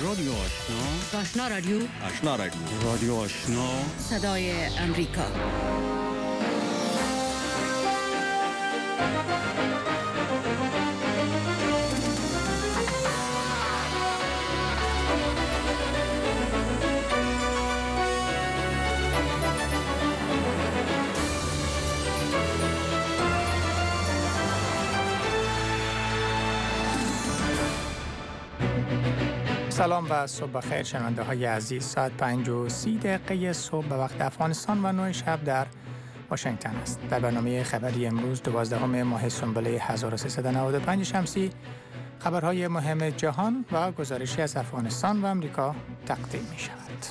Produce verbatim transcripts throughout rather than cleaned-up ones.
رادیو آشنا. آشنا رادیو. آشنا رادیو. رادیو آشنا. صدای امریکا. سلام و صبح بخیر شنونده های عزیز. ساعت پنج و سی دقیقه صبح به وقت افغانستان و نه شب در واشنگتن است. در برنامه خبری امروز دوازدهم ماه سنبله هزار و سیصد و نود و پنج شمسی خبرهای مهم جهان و گزارشی از افغانستان و امریکا تقدیم می شود.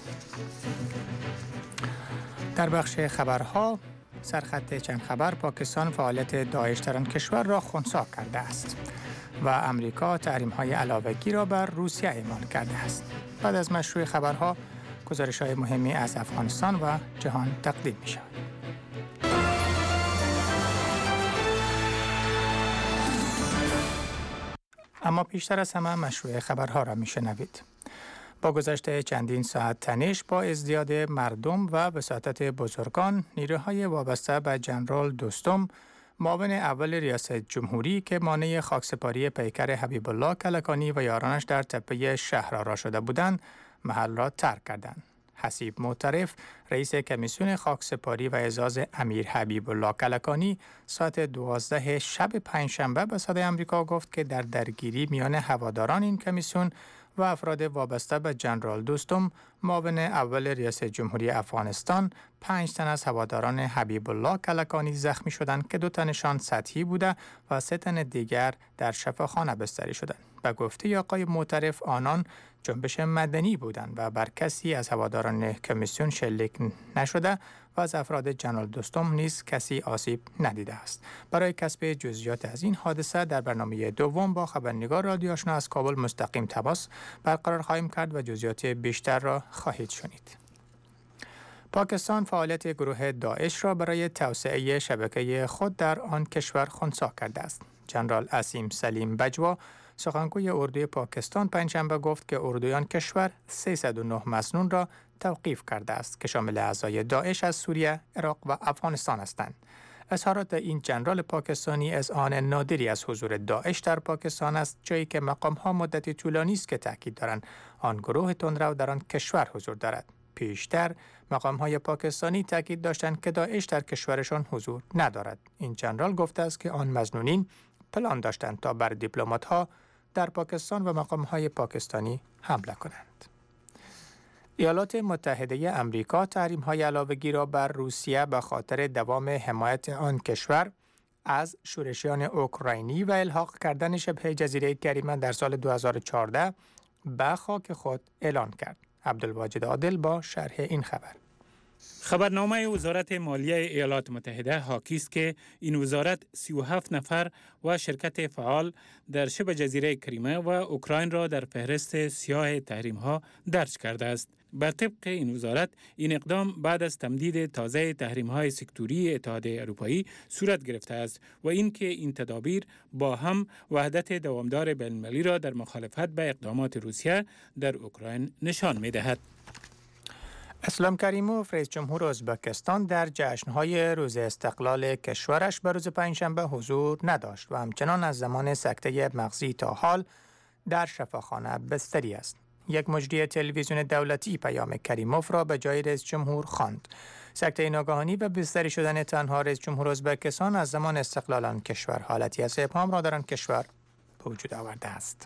در بخش خبرها سرخط چند خبر: پاکستان فعالیت داعش در آن کشور را خنثی کرده است و امریکا تحریم‌های علاوه‌گی را بر روسیه اعمال کرده است. بعد از مشروع خبرها گزارش‌های مهمی از افغانستان و جهان تقدیم می‌شود. اما پیشتر از همه مشروع خبرها را می‌شنوید. با گذشت چندین ساعت تنش با ازدیاد مردم و وساطت بزرگان، نیروهای وابسته به جنرال دوستم، معاون اول ریاست جمهوری که مانع خاکسپاری پیکر حبیب الله کلکانی و یارانش در تپه شهرآرا شده بودند، محل را ترک کردند. حسیب معترف، رئیس کمیسیون خاکسپاری و اعزاز امیر حبیب الله کلکانی، ساعت دوازده شب پنجشنبه به صدای آمریکا گفت که در درگیری میان هواداران این کمیسیون و افراد وابسته به جنرال دوستم، معاون اول ریاست جمهوری افغانستان، پنج تن از هواداران حبیب الله کلکانی زخمی شدند که دو تنشان سطحی بوده و سه تن دیگر در شفاخانه بستری شدند. به گفته آقای معترف، آنان جنبش مدنی بودند و بر کسی از هواداران کمیسیون شلیک نشده و از افراد جنرال دوستم نیز کسی آسیب ندیده است. برای کسب جزئیات از این حادثه در برنامه دوم با خبرنگار رادیو آشنا از کابل مستقیم تماس برقرار خواهیم کرد و جزئیات بیشتر را خواهید شنید. پاکستان فعالیت گروه داعش را برای توسعه شبکه خود در آن کشور خنثی کرده است. جنرال عصیم سلیم بجوا، سخنگوی اردوی پاکستان، پنجشنبه گفت که اردوی آن کشور سیصد و نه مسنون را توقیف کرده است که شامل اعضای داعش از سوریه، عراق و افغانستان هستند. اظهارات این جنرال پاکستانی از آن نادری از حضور داعش در پاکستان است، جایی که مقام‌ها مدتی طولانی است که تاکید دارند آن گروه تندرو در آن کشور حضور دارد. پیشتر مقام‌های پاکستانی تاکید داشتند که داعش در کشورشان حضور ندارد. این جنرال گفته است که آن مظنونین پلان داشتند تا بر دیپلمات‌ها در پاکستان و مقام‌های پاکستانی حمله کنند. ایالات متحده آمریکا تحریم‌های علاوه‌گی را بر روسیه به خاطر دوام حمایت آن کشور از شورشیان اوکراینی و الحاق کردن شبه جزیره کریمه در سال دو هزار و چهارده به خاک خود اعلان کرد. عبدالواجد عادل با شرح این خبر. خبرنامه وزارت مالیه ایالات متحده حاکی است که این وزارت سی و هفت نفر و شرکت فعال در شبه جزیره کریمه و اوکراین را در فهرست سیاه تحریم ها درج کرده است. بر طبق این وزارت، این اقدام بعد از تمدید تازه تحریم های سکتوری اتحادیه اروپایی صورت گرفته است و اینکه این تدابیر با هم وحدت دوامدار بین‌المللی را در مخالفت به اقدامات روسیه در اوکراین نشان می‌دهد. اسلام کریموف، رئیس جمهور ازبکستان، در جشن‌های روز استقلال کشورش به روز پنجشنبه حضور نداشت و همچنان از زمان سکته مغزی تا حال در شفاخانه بستری است. یک مجری تلویزیون دولتی پیام کریموف را به جای رئیس جمهور خواند. سکته ناگهانی و بستری شدن تنها رئیس جمهور ازبکستان از زمان استقلال آن کشور حالتی از ابهام را در آن کشور به وجود آورده است.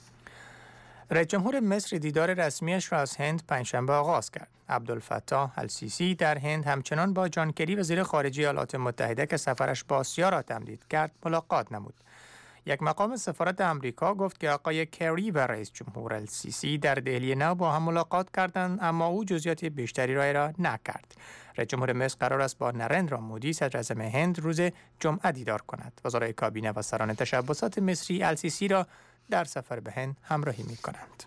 رئیس جمهور مصر دیدار رسمیش را از هند پنجشنبه آغاز کرد. عبدالفتاح السیسی در هند همچنان با جان کری وزیر خارجه ایالات متحده که سفرش با آسیا را تمدید کرد ملاقات نمود. یک مقام سفارت آمریکا گفت که آقای کری و رئیس جمهور السیسی در دهلی نو با هم ملاقات کردند، اما او جزئیات بیشتری را ارائه نکرد. رئیس جمهور مصر قرار است با نریندرا مودی صدر اعظم هند روز جمعه دیدار کند. وزرای کابینه و سران تشبسات مصری السیسی را در سفر به هند همراهی می کنند.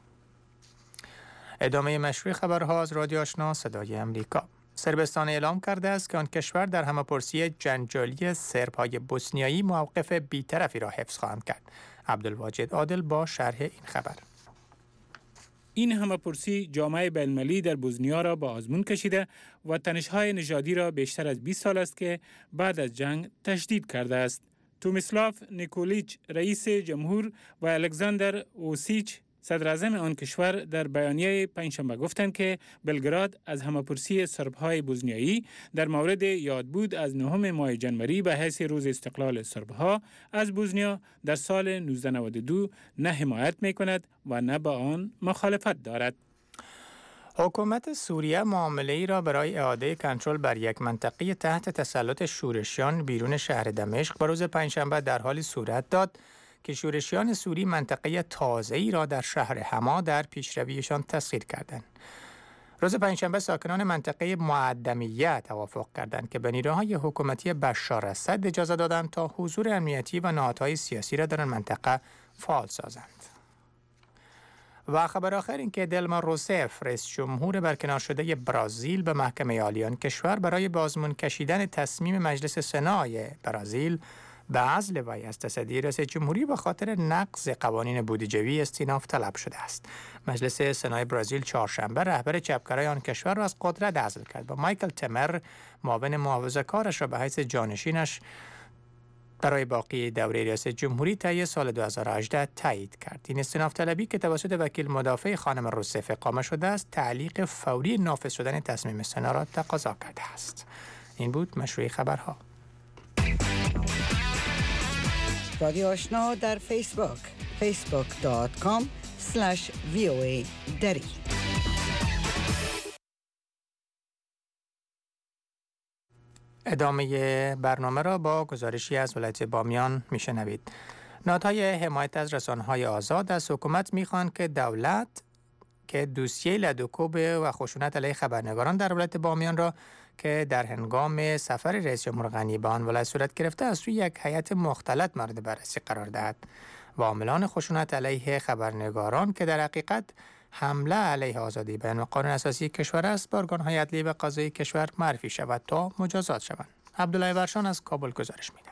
ادامه مشروع خبرها از رادیو آشنا صدای امریکا. صربستان اعلام کرده است که آن کشور در همه‌پرسی جنجالی سرب‌های بوسنیایی موقف بی‌طرفی را حفظ خواهد کرد. عبدالواجد عادل با شرح این خبر. این همه‌پرسی جامعه بین‌المللی در بوسنیا را با آزمون کشیده و تنش‌های نژادی را بیشتر از بیست سال است که بعد از جنگ تشدید کرده است. تومیسلاف نیکولیچ رئیس جمهور و الکساندر اوسیچ صدراعظم آن کشور در بیانیه پنجشنبه گفتند که بلگراد از همه‌پرسی سرب‌های بوسنیایی در مورد یادبود از نهم ماه ژانویه به حیث روز استقلال سرب‌ها از بوسنیا در سال نوزده نود و دو نه حمایت می‌کند و نه با آن مخالفت دارد. حکومت سوریه معامله ای را برای اعاده کنترل بر یک منطقه تحت تسلط شورشیان بیرون شهر دمشق به روز پنجشنبه در حالی صورت داد که شورشیان سوری منطقه تازه‌ای را در شهر حما در پیشرویشان تسخیر کردند. روز پنجشنبه ساکنان منطقه معدمیه توافق کردند که به نیروهای حکومتی بشار اسد اجازه دادند تا حضور امنیتی و نهادهای سیاسی را در آن منطقه فعال سازند. و خبر آخر این که دلما روسف رئیس جمهور برکنار شده برزیل به محکمه عالی آن کشور برای به آزمون کشیدن تصمیم مجلس سنای برزیل به عزل وی از تصدی رئیس جمهوری به خاطر نقض قوانین بودجه‌ای استیناف طلب شده است. مجلس سنای برزیل چهارشنبه رهبر چپگرای آن کشور را از قدرت عزل کرد و مایکل تمر معاون محافظه‌کارش را به حیث جانشینش برای باقی دوره ریاست جمهوری طی سال دو هزار و هجده تایید کرد. این استیناف طلبی که توسط وکیل مدافع خانم روسف اقامه شده است، تعلیق فوری نافذ شدن تصمیم سنا را تقاضا کرده است. این بود مشروع خبرها. رادیو آشنا در فیسبوک فیسبوک دات کام اسلش وی او ای دری. ادامه برنامه را با گزارشی از ولایت بامیان میشنوید. نهادهای حمایت از رسانه‌های آزاد از حکومت میخوان که دولت که دوسیه لدوکوب و خشونت علیه خبرنگاران در ولایت بامیان را که در هنگام سفر رئیس جمهور غنی به آن ولایت صورت گرفته از سوی یک هیئت مختلط مورد بررسی قرار دهد. و عاملان خشونت علیه خبرنگاران که در حقیقت حمله علیه آزادی بیان و قانون اساسی کشور است، به ارگان‌های عدلی و قضایی کشور معرفی شود تا مجازات شوند. عبدالله ورشان از کابل گزارش می‌دهد.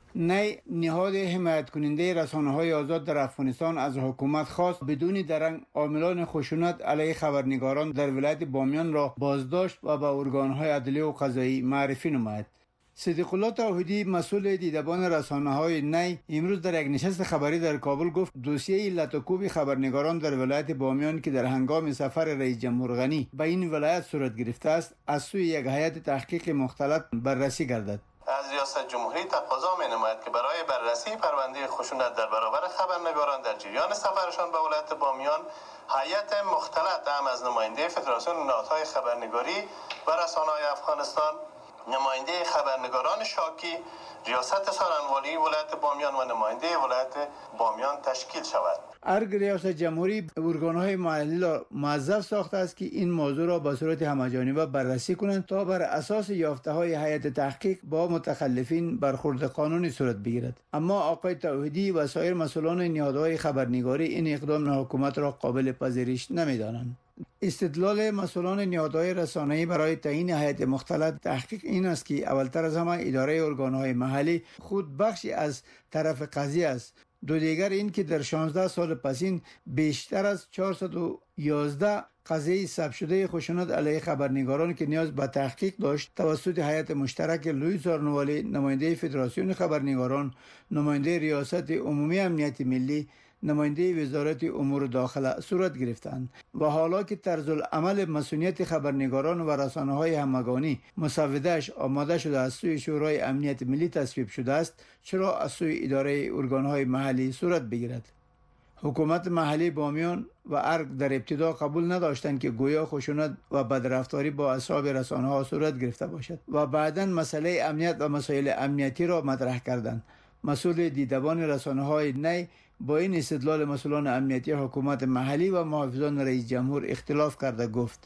نی نهاد حمایت کننده رسانه‌های آزاد در افغانستان از حکومت خواست بدون درنگ عاملان خشونت علیه خبرنگاران در ولایت بامیان را بازداشت و به ارگان‌های عدلی و قضایی معرفی نماید. صدیق الله توحیدی مسئول دیدبان رسانه‌های نی امروز در یک نشست خبری در کابل گفت دوسیه لطوکوب خبرنگاران در ولایت بامیان که در هنگام سفر رئیس جمهور غنی به این ولایت صورت گرفته است از سوی یک هیئت تحقیق مختلط بررسی گردد. از ریاست جمهوری تقاضا می‌نماید که برای بررسی پرونده خشونت در برابر خبرنگاران در جریان سفرشان به ولایت بامیان هیئت مختلط هم از نماینده فدراسیون نهادهای خبرنگاری و رسانه‌های افغانستان، نماینده خبرنگاران شاکی، ریاست سارنوالی ولایت بامیان و نماینده ولایت بامیان تشکیل شود. ارگ ریاست جمهوری ارگان‌های محلی را موظف ساخته است که این موضوع را به صورت همه‌جانبه بررسی کنند تا بر اساس یافته‌های هیئت تحقیق با متخلفین برخورد قانونی صورت بگیرد. اما آقای توحیدی و سایر مسئولان نهادهای خبرنگاری این اقدام حکومت را قابل پذیرش نمی‌دانند. استدلال مسئولان نهادهای رسانه‌ای برای تعیین هیئت مختلط تحقیق این است که اولتر از همه اداره ارگان‌های محلی خود بخشی از طرف قضیه است. دو دیگر این که در شانزده سال پسین بیشتر از چهارصد و یازده قضیه ثبت شده خشونت علیه خبرنگاران که نیاز به تحقیق داشت توسط هیئت مشترک لوئیس آرنوالی، نماینده فدراسیون خبرنگاران، نماینده ریاست عمومی امنیت ملی، نماینده وزارت امور داخله صورت گرفتند و حالا که طرز العمل مسئولیت خبرنگاران و رسانه‌های همگانی مسوده‌اش آماده شده از سوی شورای امنیت ملی تصویب شده است، چرا از سوی اداره ارگان‌های محلی صورت بگیرد؟ حکومت محلی بامیان و ارگ در ابتدا قبول نداشتند که گویا خشونت و بدرفتاری با اصحاب رسانه‌ها صورت گرفته باشد و بعداً مسئله امنیت و مسائل امنیتی را مطرح کردند. مسئول دیدبان رسانه‌های نی با این استدلال مسئولان امنیتی حکومت محلی و محافظان رئیس جمهور اختلاف کرده گفت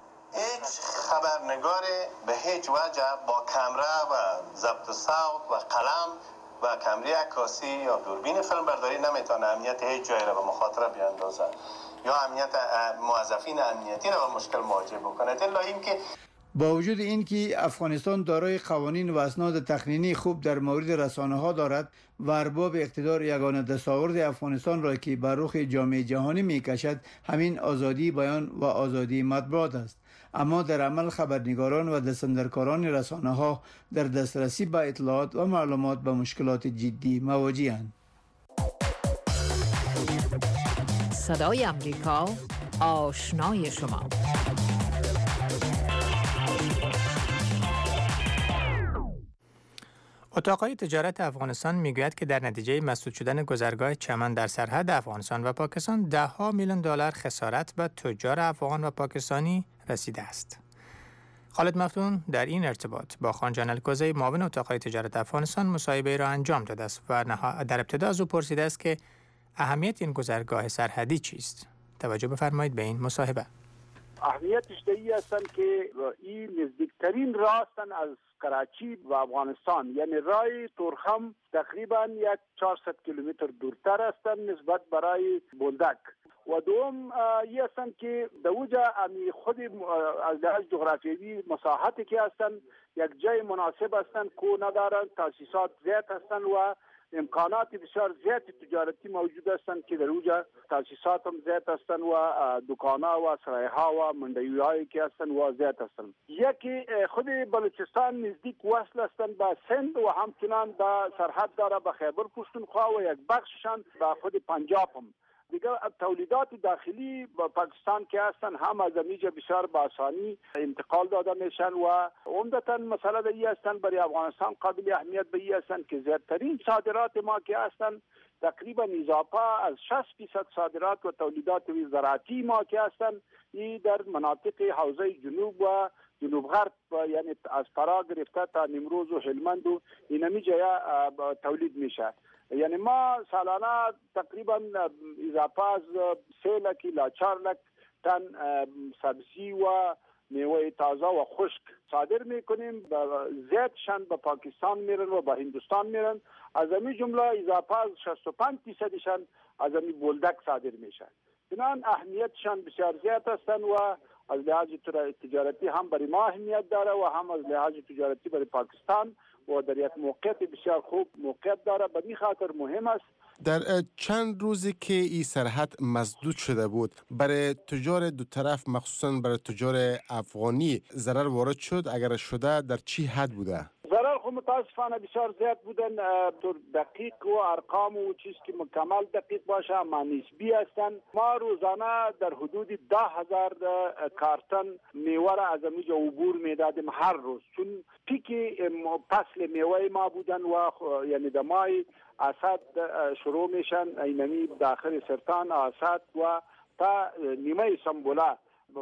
هیچ خبرنگار به هیچ وجه با کامرا و ضبط صوت و قلم و کامری عکاسی یا دوربین فیلم برداری نمیتونه امنیت هیچ جایی را به مخاطره بیاندازه یا امنیت موظفین امنیتی را به مشکل مواجه بکنه. الا اینکه با وجود اینکه افغانستان دارای قوانین و اسناد تقنینی خوب در مورد رسانه ها دارد و ارباب اقتدار یگانه دستاورد افغانستان را که بر رخ جامعه جهانی میکشد همین آزادی بیان و آزادی مطبوعات است، اما در عمل خبرنگاران و دستاندرکاران رسانه ها در دسترسی به اطلاعات و معلومات به مشکلات جدی مواجه‌اند. صدای امریکا، آشنای شما. اتاقهای تجارت افغانستان میگوید که در نتیجه مسدود شدن گذرگاه چمن در سرحد افغانستان و پاکستان ده ها میلیون دلار خسارت به تجار افغان و پاکستانی رسیده است. خالد مفتون در این ارتباط با خان جان الکوزی معاون اتاقهای تجارت افغانستان مصاحبه را انجام داده است و در ابتدا از او پرسیده است که اهمیت این گذرگاه سرحدی چیست؟ توجه بفرمایید به این مصاحبه. اهمیتش دهی هستند که این نزدیکترین راه هستند از کراچی و افغانستان، یعنی راه تورخم تقریبا یک چهارصد کیلومتر دورتر هستند نسبت برای بولدک. و دوم این هستند که دوجا امی خود از لحاظ جغرافیایی مساحتی که هستند یک جای مناسب هستند که ندارند، تاسیسات زیاد هستند و امکانات بسیار زیاد تجارتی موجود هستند که در اونجا تاسیسات هم زیاد هستند و دکان‌ها و سرای‌ها و منډی‌هایی که هستند و زیاد هستند. یکی خود بلوچستان نزدیک وصل هستند به سند و همچنان به سرحد داره به خیبر پختونخوا و یک بخششان به خود پنجاب هم. دیگه تولیدات داخلی با پاکستان که هستن هم از اینجا بسیار با آسانی انتقال داده میشن و عمدتاً مسئله به این هستن برای افغانستان قابل اهمیت به این هستن که زیادترین صادرات ما که هستن تقریبا اضافه از شصت درصد صادرات و تولیدات زراعتی ما که هستن این در مناطق حوزه جنوب و جنوب غرب یعنی از فرا گرفته تا نیمروز و هلمند و اینمی جای تولید میشه. یعنی ما سالانه تقریبا اضافه از سه لک الی چهار لک تن سبزی و میوه تازه و خشک صادر میکنیم. زیادشان به پاکستان میرن و به هندوستان میرن. از همین جمله اضافه از شصت و پنج درصدشان از همین بولدک صادر میشن. چنان اهمیتشان بسیار زیاد هستند و از لحاظ تجارتی هم برای ما اهمیت داره و هم از لحاظ تجارتی برای پاکستان و در یک موقعیت بسیار خوب موقعیت داره. به این خاطر مهم است. در چند روزی که این سرحد مسدود شده بود برای تجار دو طرف مخصوصا برای تجار افغانی ضرر وارد شد؟ اگر شده در چی حد بوده؟ ضرر خو متاسفانه بسیار زیاد بودن. در دقیق و ارقام و چیز که مکمل دقیق باشه اما نسبی هستن. ما روزانه در حدود ده هزار کارتن میوه را از اینجا عبور میدادیم هر روز، چون پیک فصل میوه ما بودن و یعنی دمای اسد شروع میشن اینمی داخل سرطان اسد و تا نیمه سنبوله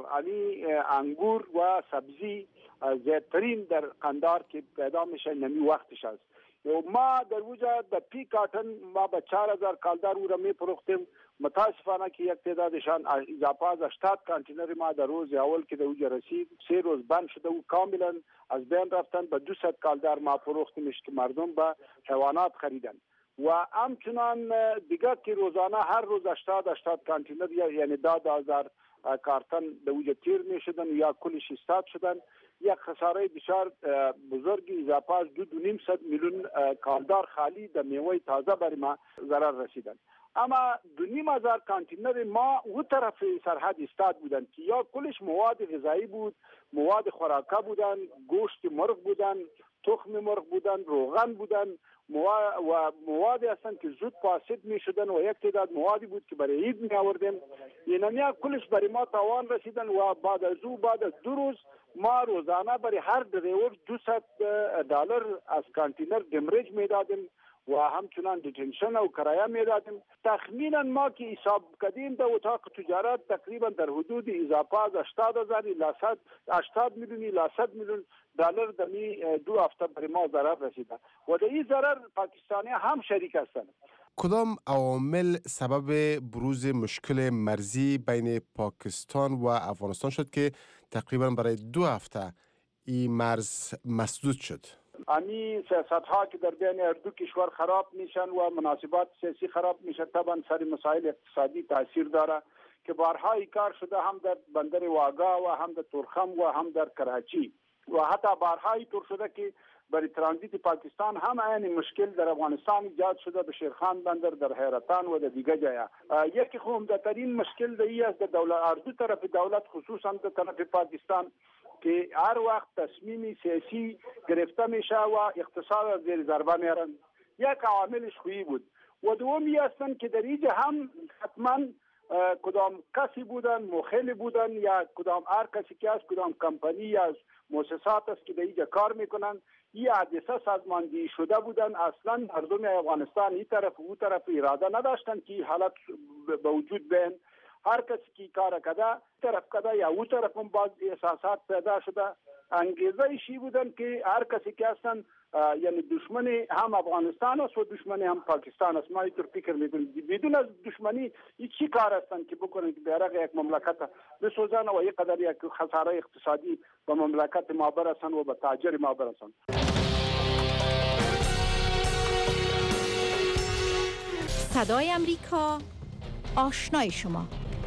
علی انگور و سبزی زیادترین در قندار که پیدا میشه نمی وقتش است. ما در وجه در پی کارتن ما به چهار هزار کالدار او را می پروختیم. متاسفانه که یک تعدادشان اضافه از هشتاد کانتینر ما در روز اول که در وجه رسید سه روز بند شده و کاملا از بین رفتن. به دویست کالدار ما پروختیمش که مردم به حیوانات خریدن و همچنان دیگر که روزانه هر روز هشتاد هشتاد کانتینر یعنی ده هزار کارتن در وجه تیر می شدن یا کلش استاد شدن. یک خساره بسیار بزرگی اضافه از دو دو نیم صد میلیون کالدار خالی در میوه تازه برای ما ضرر رسیدن. اما دو نیم هزار کانتینر ما او طرف سرحد استاد بودن که یا کلش مواد غذایی بود، مواد خوراکه بودن، گوشت مرغ بودن، تخم مرغ بودن، روغن بودن و مواد هستند که زود فاسد می شدن و یک تعداد موادی بود که برای عید می آوردیم. اینها کلش برای ما تاوان رسیدن و بعد از او بعد از دو روز ما روزانه برای هر دریور دویست دلار از کانتینر دمرج می دادیم و همچنان دیتنشن و کرایه می دادیم. تخمینا ما که حساب کردیم در اتاق تجارت تقریبا در حدود اضافه از هشتاد هزار الی هشتاد میلیون الی صد میلیون دلار در دو هفته برای ما ضرر رسیده و در این ضرر پاکستانی هم شریک هستند. کدام عوامل سبب بروز مشکل مرزی بین پاکستان و افغانستان شد که تقریبا برای دو هفته این مرز مسدود شد؟ امی سیاست ها که در بین اردو کشور خراب میشن و مناسبات سیاسی خراب میشن طبعا سر مسائل اقتصادی تاثیر داره. که بارها این کار شده، هم در بندر واگا و هم در تورخم و هم در کراچی و حتی بارها اینطور شده که برای ترانزیت پاکستان هم این مشکل در افغانستان ایجاد شده، به شیرخان بندر، در حیرتان و در دیگه جایا. یکی عمده‌ترین مشکل دی است در دولت اردو طرف دولت، خصوصا در طرف پاکستان، که هر وقت تصمیم سیاسی گرفته میشه و اقتصاد زیر ضربه میارن. یک عاملش خویی بود و دومی هستن که در اینجا هم حتما کدام کسی بودن، مخل بودن یا کدام هر کسی که از کدام کمپانی یا مؤسسات است که در اینجا کار میکنن، این حادثه سازماندهی شده بودن. اصلا مردم افغانستان این طرف و اون طرف اراده نداشتن که حالت به وجود بیان. هر کسی که کار کرده طرف کرده یا اون طرف هم باز احساسات پیدا شده. انگیزه ایشی بودن که هر کسی که هستن یعنی دشمن هم افغانستان است و دشمن هم پاکستان است. ما اینطور فکر میکنیم بدون از دشمنی این چی کار هستن که بکنن که بیرق یک مملکت بسوزن و یک قدر یک خساره اقتصادی به مملکت ما برسن و به تاجر ما برسن. صدای امریکا، آشنای شما.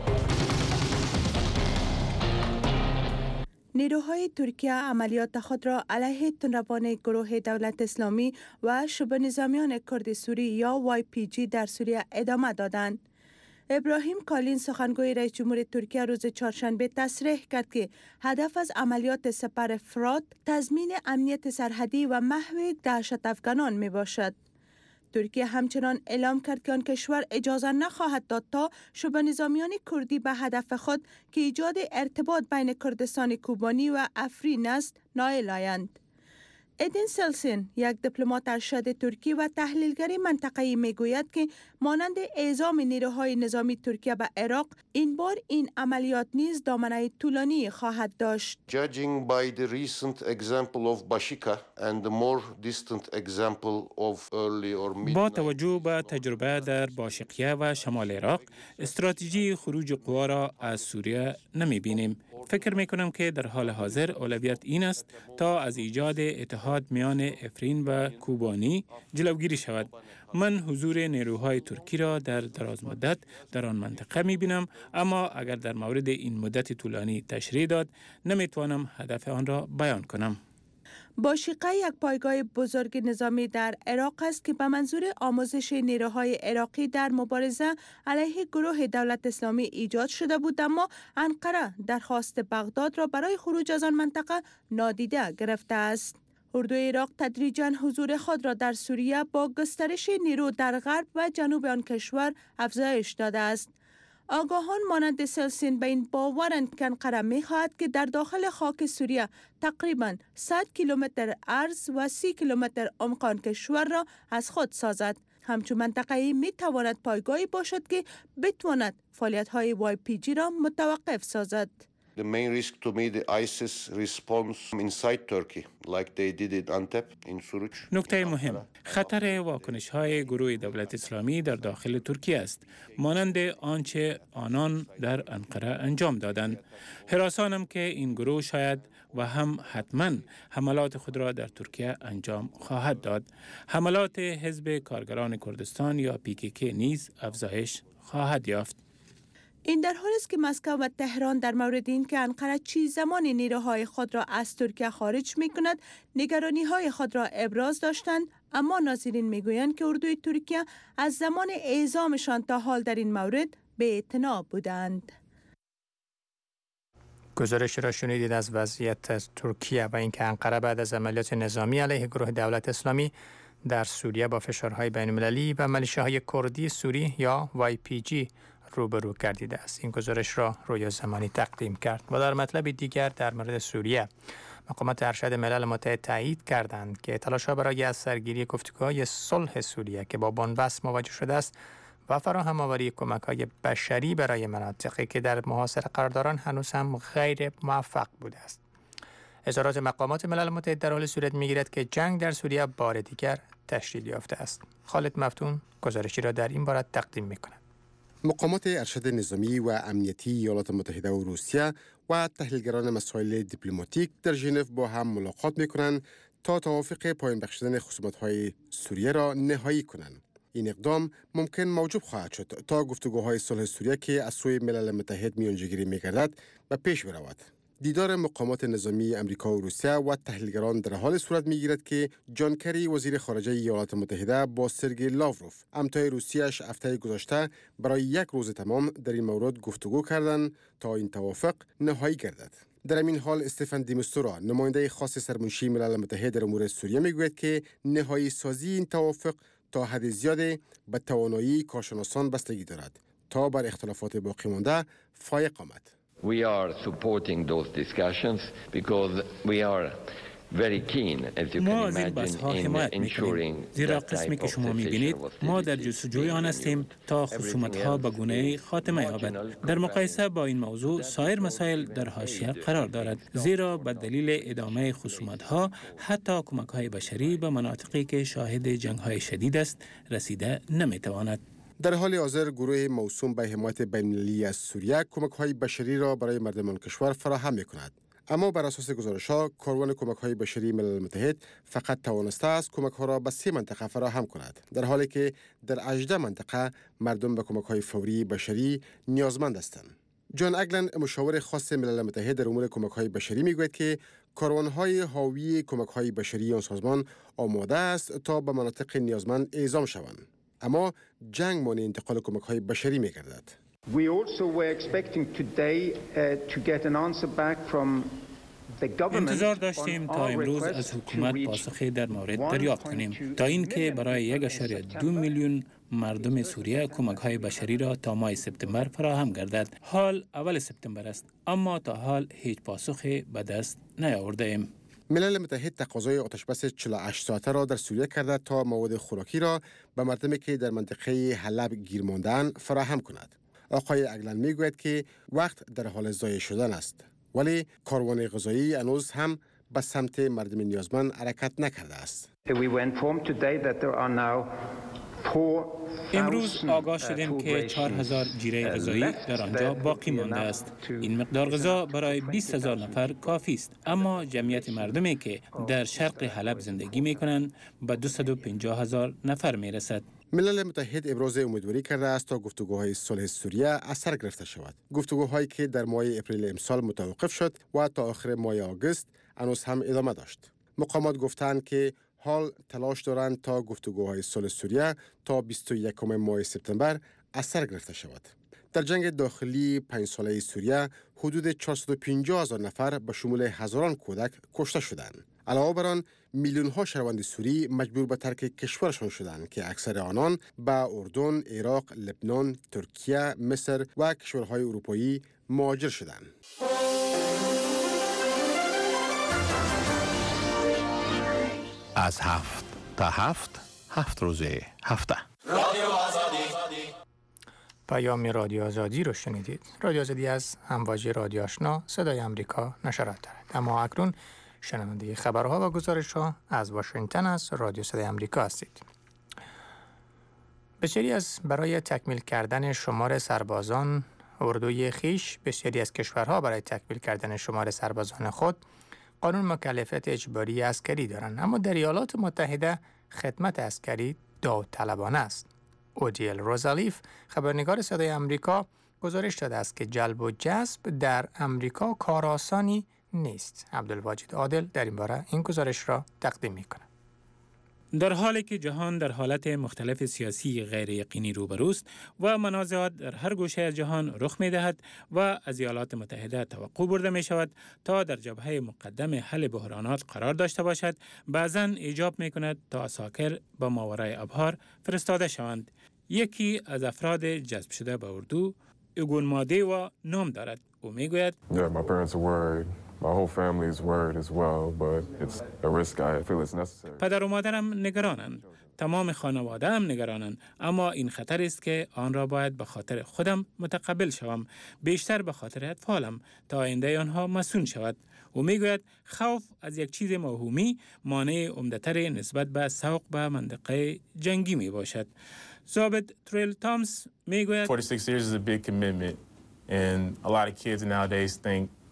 نیروهای ترکیه عملیات خود را علیه تندروان گروه دولت اسلامی و شبه نظامیان کرد سوری یا وای پی جی در سوریه ادامه دادند. ابراهیم کالین سخنگوی رئیس جمهور ترکیه روز چهارشنبه تصریح کرد که هدف از عملیات سپر فرات تضمین امنیت سرحدی و محو دهشت افغانان می باشد. ترکیه همچنان اعلام کرد که آن کشور اجازه نخواهد داد تا شبه نظامیان کردی به هدف خود که ایجاد ارتباط بین کردستان کوبانی و افرین است نائل آیند. ادین سلسین، یک دیپلمات ارشد ترکی و تحلیلگر منطقه‌ای میگوید که مانند اعزام نیروهای نظامی ترکیه به عراق، این بار این عملیات نیز دامنه طولانی خواهد داشت. Judging by the recent example of Bashika and the more distant example of early or mid با توجه به تجربه در باشقیه و شمال عراق، استراتژی خروج قوا را از سوریه نمی بینیم. فکر می کنم که در حال حاضر اولویت این است تا از ایجاد اتحاد میان افرین و کوبانی جلوگیری شود. من حضور نیروهای ترکی را در دراز مدت در آن منطقه می بینم، اما اگر در مورد این مدت طولانی تشریح داد نمی توانم هدف آن را بیان کنم. باشقه یک پایگاه بزرگ نظامی در عراق است که به منظور آموزش نیروهای عراقی در مبارزه علیه گروه دولت اسلامی ایجاد شده بود، اما انقره درخواست بغداد را برای خروج از آن منطقه نادیده گرفته است. اردوی عراق تدریجاً حضور خود را در سوریه با گسترش نیرو در غرب و جنوب آن کشور افزایش داده است. آگاهان مانند سلسین به این باورند که انقره می‌خواهد که در داخل خاک سوریه تقریباً صد کیلومتر عرض و سی کیلومتر عمق آن کشور را از خود سازد. همچون منطقه‌ای می‌تواند پایگاهی باشد که بتواند فعالیت‌های وای پی جی را متوقف سازد. The main risk to me the ISIS response inside Turkey like they did in Antep in Suruc. نکته مهم، خطر واکنش‌های گروه دولت اسلامی در داخل ترکیه است، مانند آنچه آنان در انقره انجام دادند. هراسانم که این گروه شاید و هم حتما حملات خود را در ترکیه انجام خواهد داد. حملات حزب کارگران کردستان یا پی کی کی نیز افزایش خواهد یافت. این در حالی است که مسکو و تهران در مورد این که انقره چی زمان نیروهای خود را از ترکیه خارج می کند نگرانی های خود را ابراز داشتند، اما ناظرین می گویند که اردوی ترکیه از زمان اعزامشان تا حال در این مورد به اعتنا بودند. گزارش را شنیدید از وضعیت ترکیه و اینکه انقره بعد از عملیات نظامی علیه گروه دولت اسلامی در سوریه با فشارهای بین‌المللی و میلیشیاهای کردی سوری یا وای پی جی روبرو گردیده است. این گزارش را رویا زمانی تقدیم کرد. و در مطلب دیگر در مورد سوریه، مقامات ارشد ملل متحد تایید کردند که تلاش‌ها برای از سرگیری گفتگوهای صلح سوریه که با بنبست مواجه شده است و فراهم آوری کمک‌های بشری برای مناطقی که در محاصره قرار دارند هنوز هم غیر موفق بوده است. اظهارات مقامات ملل متحد در حال صورت می‌گیرد که جنگ در سوریه بار دیگر تشدید یافته است. خالد مفتون گزارشی را در این باره تقدیم می‌کند. مقامات ارشد نظامی و امنیتی ایالات متحده و روسیه و تحلیلگران مسائل دیپلماتیک در ژنو با هم ملاقات می‌کنند تا توافق پایان بخشیدن خصومت‌های سوریه را نهایی کنند. این اقدام ممکن موجب خواهد شد تا گفتگوهای صلح سوریه که از سوی ملل متحد میانجیگری می‌گردد به پیش برود. دیدار مقامات نظامی امریکا و روسیه و تحلیلگران در حال صورت می‌گیرد که جان کری وزیر خارجه ایالات متحده با سرگئی لاوروف همتای روسیه‌اش هفته گذشته برای یک روز تمام در این مورد گفتگو کردند تا این توافق نهایی گردد. در این حال استفان دی میستورا نماینده خاص سرمنشی ملل متحد در امور سوریه میگوید که نهایی سازی این توافق تا حد زیادی به توانایی کارشناسان بستگی دارد تا بر اختلافات باقی مانده فایق آمد. We are supporting those discussions because we are very keen, as you ما can از این imagine, بحث‌ها in حمایت ensuring می‌کنیم زیرا that قسمی type که of شما می‌بینید cessation of ما در hostilities جستجوی آن being هستیم تا خصومت‌ها به گونه‌ای خاتمه یابد. در مقایسه با این موضوع سایر مسائل در حاشیه قرار دارد زیرا به دلیل ادامه خصومت‌ها حتی کمک‌های بشری به مناطقی که شاهد جنگ‌های شدید است رسیده نمی‌تواند. در حال حاضر گروه موسوم به حمایت بین‌المللی از سوریه کمک‌های بشری را برای مردمان کشور فراهم می‌کند. اما بر اساس گزارش‌ها کاروان کمک‌های بشری ملل متحد فقط توانسته است کمک‌ها را به سه منطقه فراهم کند، در حالی که در هجده منطقه مردم به کمک‌های فوری بشری نیازمند هستند. جان اگلند مشاور خاص ملل متحد در امور کمک‌های بشری میگوید که کاروان‌های حاوی کمک‌های بشری آن سازمان آماده است تا به مناطق نیازمند اعزام شوند، اما جنگ مانع انتقال کمک‌های بشری می‌گردد. We also were expecting today uh, to get an answer back from the government. انتظار داشتیم تا امروز از حکومت پاسخی در مورد دریافت کنیم تا اینکه برای یک اشاره دو میلیون مردم سوریه کمک‌های بشری را تا ماه سپتامبر فراهم گردد. حال اول سپتامبر است اما تا حال هیچ پاسخی به دست نیاورده ایم. ملل متحد تقاضای آتشبس چهل و هشت ساعته را در سوریه کرده تا مواد خوراکی را به مردمی که در منطقه حلب گیر مانده‌اند فراهم کند. آقای اگلند میگوید که وقت در حال ضایع شدن است، ولی کاروان غذایی هنوز هم به سمت مردم نیازمند حرکت نکرده است. امروز آگاه شدیم که چهار هزار جیره غذایی در آنجا باقی مانده است. این مقدار غذا برای بیست هزار نفر کافی است، اما جمعیت مردمی که در شرق حلب زندگی می کنند به دویست و پنجاه هزار نفر می رسد. ملل متحد ابراز امیدواری کرده است تا گفتگوهای صلح سوریه اثر گرفته شود. گفتگوهایی که در ماه اپریل امسال متوقف شد و تا آخر ماه آگوست هنوز هم ادامه داشت. مقامات گفتند که حال تلاش دارند تا گفتگوهای صلح سوریه تا بیست و یکم ماه سپتامبر اثر گرفته شود. در جنگ داخلی پنج ساله سوریه حدود چهارصد و پنجاه هزار نفر به شمول هزاران کودک کشته شدند. علاوه بر آن میلیون ها شهروند سوری مجبور به ترک کشورشان شدند که اکثر آنان به اردن، عراق، لبنان، ترکیه، مصر و کشورهای اروپایی مهاجر شدند. از هفت تا هفت هفت روزه هفته رادیو آزادی پیام رادیو آزادی رو شنیدید. رادیو آزادی از همواژه رادیو آشنا صدای امریکا نشرات دارد. اما اکنون شنونده خبرها و گزارش‌ها از واشنگتن از رادیو صدای امریکا هستید. بسیاری از برای تکمیل کردن شمار سربازان اردوی خیش بسیاری از کشورها برای تکمیل کردن شمار سربازان خود قانون مکلفیت اجباری عسکری دارند، اما در ایالات متحده خدمت عسکری داوطلبانه است. اودیل روزالیف خبرنگار صدای امریکا گزارش داده است که جلب و جذب در امریکا کار آسانی نیست. عبدالواجد عادل در این باره این گزارش را تقدیم می‌کند. در حالی که جهان در حالت مختلف سیاسی غیر یقینی روبروست و منازعات در هر گوشه از جهان رخ می‌دهد و از ایالات متحده توقع برده می‌شود تا در جبهه مقدم حل بحرانات قرار داشته باشد، بعضاً ایجاب می‌کند تا عساکر به ماورای ابحار فرستاده شوند. یکی از افراد جذب شده به اردو اگون ماده و نام دارد. او می‌گوید Yeah, my parents are worried. My whole family is worried as well, but it's a risk I feel it's necessary. پدر و مادرم نگرانند. تمام خانواده هم نگرانند، اما این خطر است که آن را باید به خاطر خودم متقبل شوم، بیشتر به خاطر اطفالم تا آینده آنها مسئول شود. او میگوید خوف از یک چیز موهومی مانع عمده‌تر نسبت به سوق به منطقه جنگی می باشد. ضابط تریل تامس میگوید forty-six years is a big commitment and a lot of kids nowadays think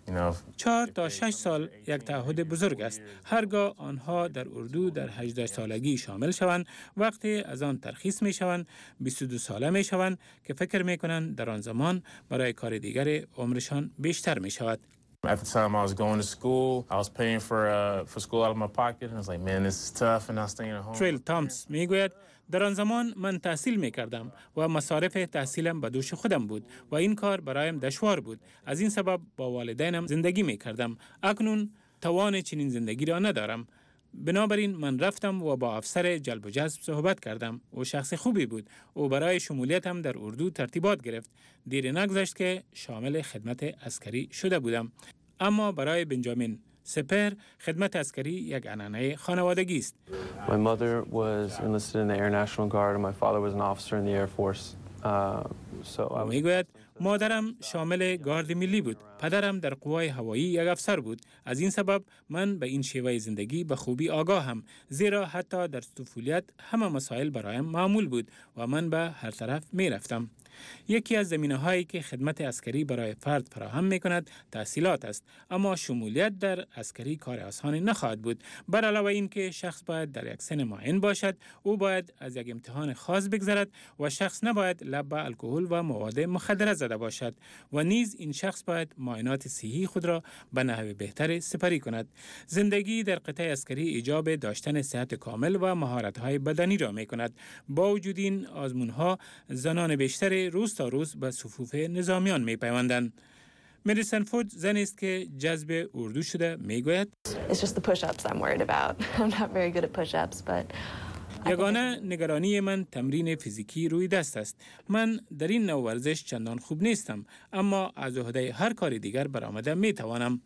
چهار تا شش سال یک تعهد بزرگ است. هرگاه آنها در اردو در هجده سالگی شامل شوند، وقتی از آن ترخیص می شوند، بیست و دو ساله می شوند که فکر می کنند در آن زمان برای کار دیگر عمرشان بیشتر می شود. At the time I was going to school, I was paying for uh, for school out of my pocket, and I was like, man, this is tough, and I was staying at home. تریل تامس میگوید در آن زمان من تحصیل می کردم و مصارف تحصیلم به دوش خودم بود و این کار برایم دشوار بود. از این سبب با والدینم زندگی می کردم. اکنون توان چنین زندگی را ندارم. بنابراین من رفتم و با افسر جلب و جذب صحبت کردم. او شخص خوبی بود. او برای شمولیتم در اردو ترتیبات گرفت. دیر نگذشت که شامل خدمت عسکری شده بودم. اما برای بنجامین سپر خدمت عسکری یک عنعنه خانوادگی است. My mother was enlisted in the Air National Guard and my father was an officer in the Air Force. Uh, so I was... میگوید مادرم شامل گارد ملی بود. پدرم در قوای هوایی یک افسر بود. از این سبب من به این شیوه زندگی به خوبی آگاهم، زیرا حتی در طفولیت همه مسائل برایم معمول بود و من به هر طرف می رفتم. یکی از زمینه هایی که خدمت عسکری برای فرد فراهم می کند تحصیلات است، اما شمولیت در عسکری کار آسانی نخواهد بود. بر علاوه این که شخص باید در یک سن معین باشد، او باید از یک امتحان خاص بگذرد و شخص نباید لب به الکل و مواد مخدره زده باشد و نیز این شخص باید معاینات صحی خود را به نحو بهتر سپری کند. زندگی در قطاع عسکری ایجاب داشتن صحت کامل و مهارت های بدنی را می کند. با وجود این آزمون ها زنان بیشتر روز تا روز به صفوف نظامیان می پیوندند. مدیسن فود زنی است که جذب اردو شده می گوید It's just the push-ups I'm worried about. I'm not very good at push-ups, but یگانه نگرانی من تمرین فیزیکی روی دست است. من در این نوع ورزش چندان خوب نیستم، اما از عهده هر کار دیگر برآمده می توانم.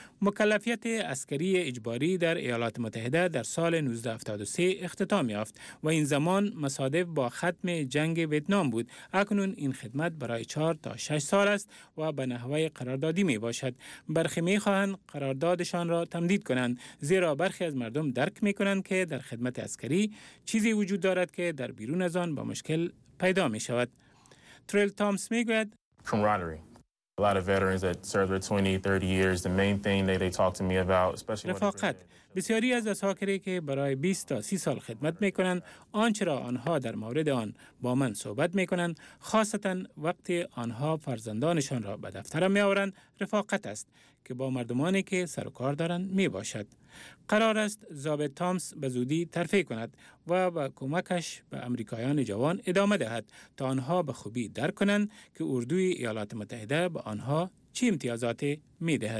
مکلفیت عسکری اجباری در ایالات متحده در سال نوزده هفتاد و سه اختتام یافت و این زمان مصادف با ختم جنگ ویتنام بود. اکنون این خدمت برای چهار تا شش سال است و به نحوه قراردادی می باشد. برخی می خواهند قراردادشان را تمدید کنند، زیرا برخی از مردم درک می کنند که در خدمت عسکری چیزی وجود دارد که در بیرون از آن با مشکل پیدا می شود. تریل تامس می گوید camaraderie. A lot of veterans that served their twenty, thirty years, the main thing that they talk to me about, especially رفاقت. بسیاری از اساکری که برای بیست تا سی سال خدمت می کنند، آنچه را آنها در مورد آن با من صحبت می کنند، خاصتا وقتی آنها فرزندانشان را به دفتر می آورند، رفاقت است که با مردمانی که سر و کار دارند می باشد. قرار است ضابط تامس به زودی ترفیع کند و با کمکش به امریکایان جوان ادامه دهد تا آنها به خوبی درک کنند که اردوی ایالات متحده به آنها چه امتیازاتی می دهد.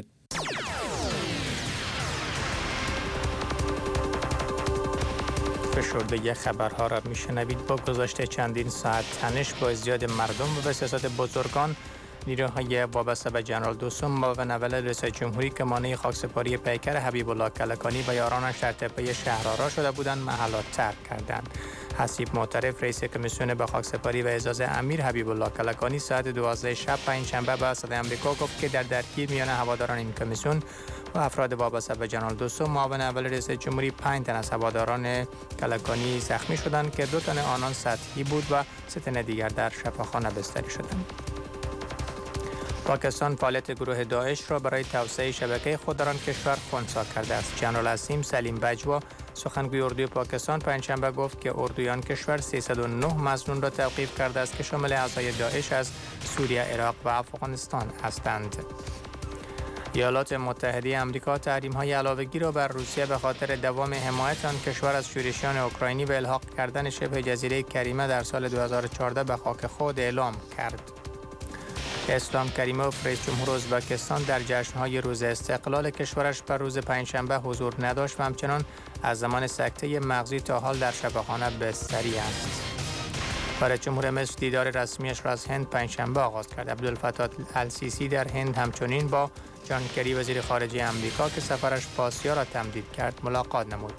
فشرده خبرها را میشنوید. با گذشته چندین ساعت تنش با ازدیاد مردم و به سیاست بزرگان، نیروهای وابسته به جنرال دوسم معاون اول رئیس جمهوری که مانع خاکسپاری پیکر حبیب الله کلکانی و یارانش در تپه شهرآرا شده بودند محلات ترک کردند. حسیب معترف رئیس کمیسیون به خاکسپاری و اعزاز امیر حبیب الله کلکانی ساعت دوازده شب پنجشنبه به صدای آمریکا گفت که در درگیری میان هواداران این کمیسیون و افراد وابسته به جنرال دوسم معاون اول رئیس جمهوری پنج تن از هواداران کلکانی زخمی شدند که دو تن آنان سطحی بود و سه تن دیگر در شفاخانه بستری شدند. پاکستان فعالیت گروه داعش را برای توسعه شبکه خود در آن کشور خنثی کرده است. جنرال عظیم سلیم بجوا سخنگوی اردوی پاکستان پنجشنبه گفت که اردوی آن کشور سیصد و نه مظنون را توقیف کرده است که شامل اعضای داعش از سوریه، عراق و افغانستان هستند. ایالات متحده آمریکا تحریم‌های علاوه‌گی را بر روسیه به خاطر دوام حمایت آن کشور از شورشیان اوکراینی و الحاق کردن شبه جزیره کریمه در سال دو هزار و چهارده به خاک خود اعلام کرد. اسلام کریموف رئیس جمهور ازبکستان در جشن‌های روز استقلال کشورش بر روز پنجشنبه حضور نداشت و همچنان از زمان سکته مغزی تا حال در شفاخانه بستری است. رئیس جمهور مصر دیدار رسمیش را از هند پنجشنبه آغاز کرد. عبدالفتاح السیسی در هند همچنین با جان کری وزیر خارجه آمریکا که سفرش به آسیا را تمدید کرد ملاقات نمود.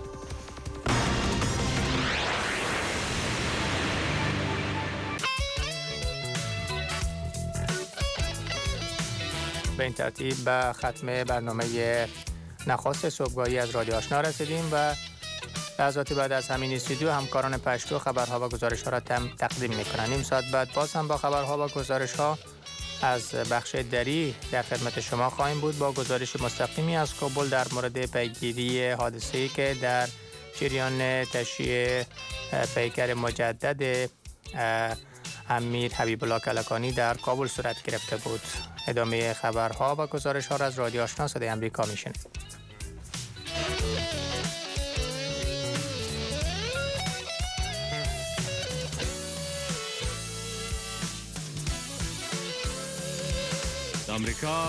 به این ترتیب به ختم برنامه نخست صبحگاهی از رادیو آشنا رسیدیم و لحظاتی بعد از همین استودیو همکاران پشتو خبرها و گزارش‌ها را تقدیم می‌کنند. نیم ساعت بعد باز هم با خبرها و گزارش‌ها از بخش دری در خدمت شما خواهیم بود با گزارش مستقیمی از کابل در مورد پیگیری حادثه‌ای که در جریان تشییع پیکر مجدد امیر حبیب الله کلکانی در کابل صورت گرفته بود. ادامه خبرها و گزارش‌ها را از رادیو آشنا صدای آمریکا میشنوید. آمریکا